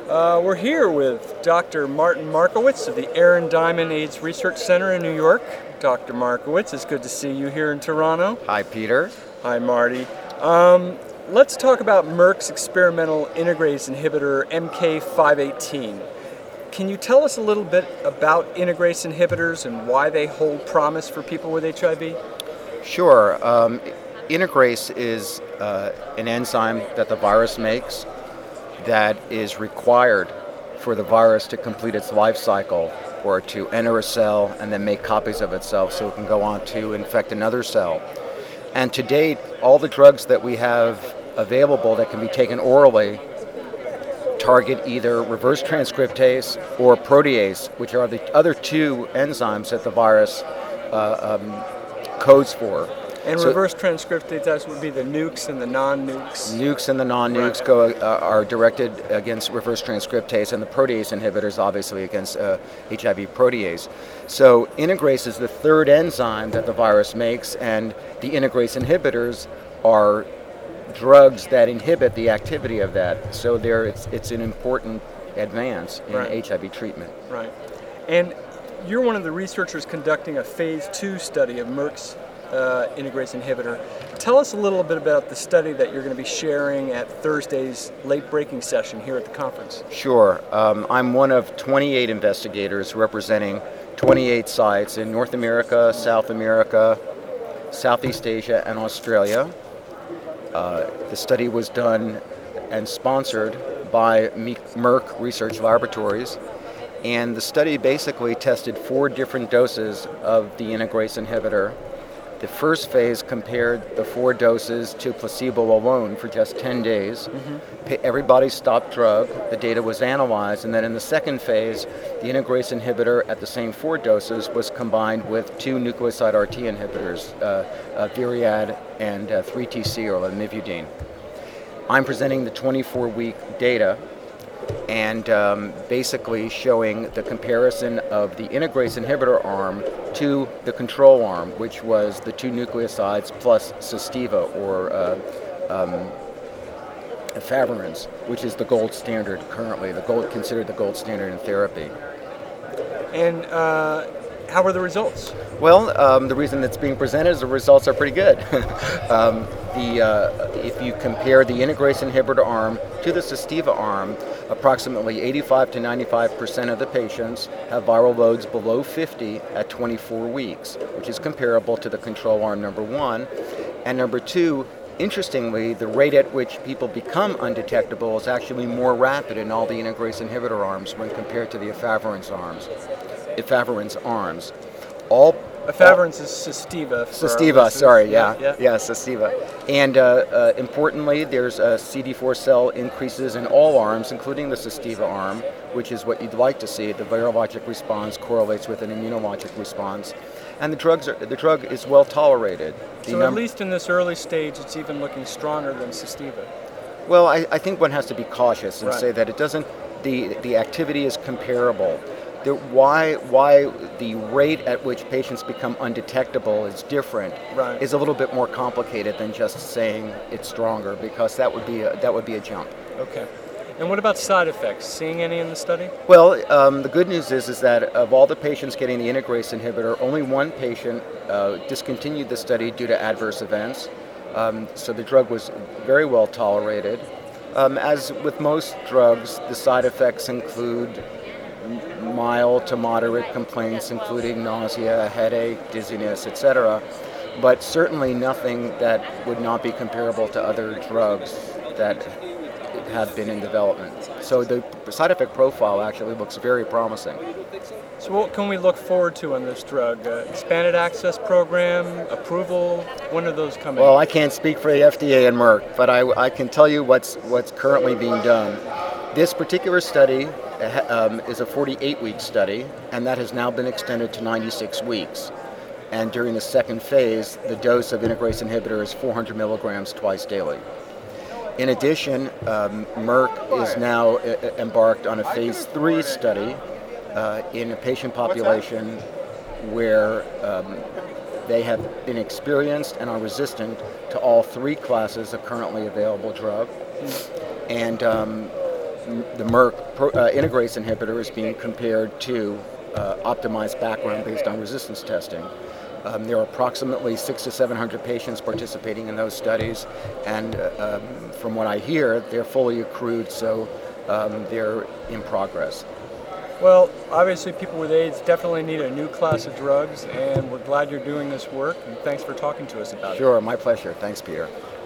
We're here with Dr. Martin Markowitz of the Aaron Diamond AIDS Research Center in New York. Dr. Markowitz, it's good to see you here in Toronto. Hi, Peter. Hi, Marty. Let's talk about Merck's experimental integrase inhibitor MK-518. Can you tell us a little bit about integrase inhibitors and why they hold promise for people with HIV? Sure. Integrase is an enzyme that the virus makes that is required for the virus to complete its life cycle or to enter a cell and then make copies of itself so it can go on to infect another cell. And to date, all the drugs that we have available that can be taken orally target either reverse transcriptase or protease, which are the other two enzymes that the virus codes for. And so reverse transcriptase would be the nukes and the non-nukes? Nukes and the non-nukes are directed against reverse transcriptase, and the protease inhibitors obviously against HIV protease. So integrase is the third enzyme that the virus makes, and the integrase inhibitors are drugs that inhibit the activity of that. So it's an important advance in HIV treatment. Right. And you're one of the researchers conducting a phase 2 study of Merck's integrase inhibitor. Tell us a little bit about the study that you're going to be sharing at Thursday's late-breaking session here at the conference. Sure. I'm one of 28 investigators representing 28 sites in North America, South America, Southeast Asia, and Australia. The study was done and sponsored by Merck Research Laboratories, and the study basically tested 4 different doses of the integrase inhibitor. The first phase compared the 4 doses to placebo alone for just 10 days. Everybody stopped drug, the data was analyzed, and then in the second phase, the integrase inhibitor at the same 4 doses was combined with 2 nucleoside RT inhibitors, Viriad and 3TC or lamivudine. I'm presenting the 24-week data and basically showing the comparison of the integrase inhibitor arm to the control arm, which was the 2 nucleosides plus Sestiva or efavirenz, which is the gold standard currently, considered the gold standard in therapy. And how were the results? Well, the reason that's being presented is the results are pretty good. If you compare the integrase inhibitor arm to the Sestiva arm, approximately 85 to 95% of the patients have viral loads below 50 at 24 weeks, which is comparable to the control arm number 1. And number 2, interestingly, the rate at which people become undetectable is actually more rapid in all the integrase inhibitor arms when compared to the efavirenz arms. Efavirenz is Sestiva. Sestiva, sorry, yeah, Sestiva. And importantly, there's CD4 cell increases in all arms, including the Sestiva arm, which is what you'd like to see. The virologic response correlates with an immunologic response. And the drug is well tolerated. So at least in this early stage, it's even looking stronger than Sestiva. Well, I think one has to be cautious and say that it doesn't, the activity is comparable. Why the rate at which patients become undetectable is different is a little bit more complicated than just saying it's stronger, because that would be a jump. Okay. And what about side effects? Seeing any in the study? Well, the good news is that of all the patients getting the integrase inhibitor, only 1 patient discontinued the study due to adverse events. So the drug was very well tolerated. As with most drugs, the side effects include mild to moderate complaints, including nausea, headache, dizziness, etc., but certainly nothing that would not be comparable to other drugs that have been in development. So the side effect profile actually looks very promising. So what can we look forward to on this drug? Expanded access program, approval? When are those coming? Well, I can't speak for the FDA and Merck, but I can tell you what's currently being done. This particular study is a 48-week study, and that has now been extended to 96 weeks. And during the second phase, the dose of integrase inhibitor is 400 milligrams twice daily. In addition, Merck is now embarked on a phase 3 study in a patient population where they have been experienced and are resistant to all 3 classes of currently available drug. And the Merck integrase inhibitor is being compared to optimized background based on resistance testing. There are approximately 600 to 700 patients participating in those studies, and from what I hear, they're fully accrued, so they're in progress. Well, obviously people with AIDS definitely need a new class of drugs, and we're glad you're doing this work, and thanks for talking to us about it. Sure, my pleasure. Thanks, Peter.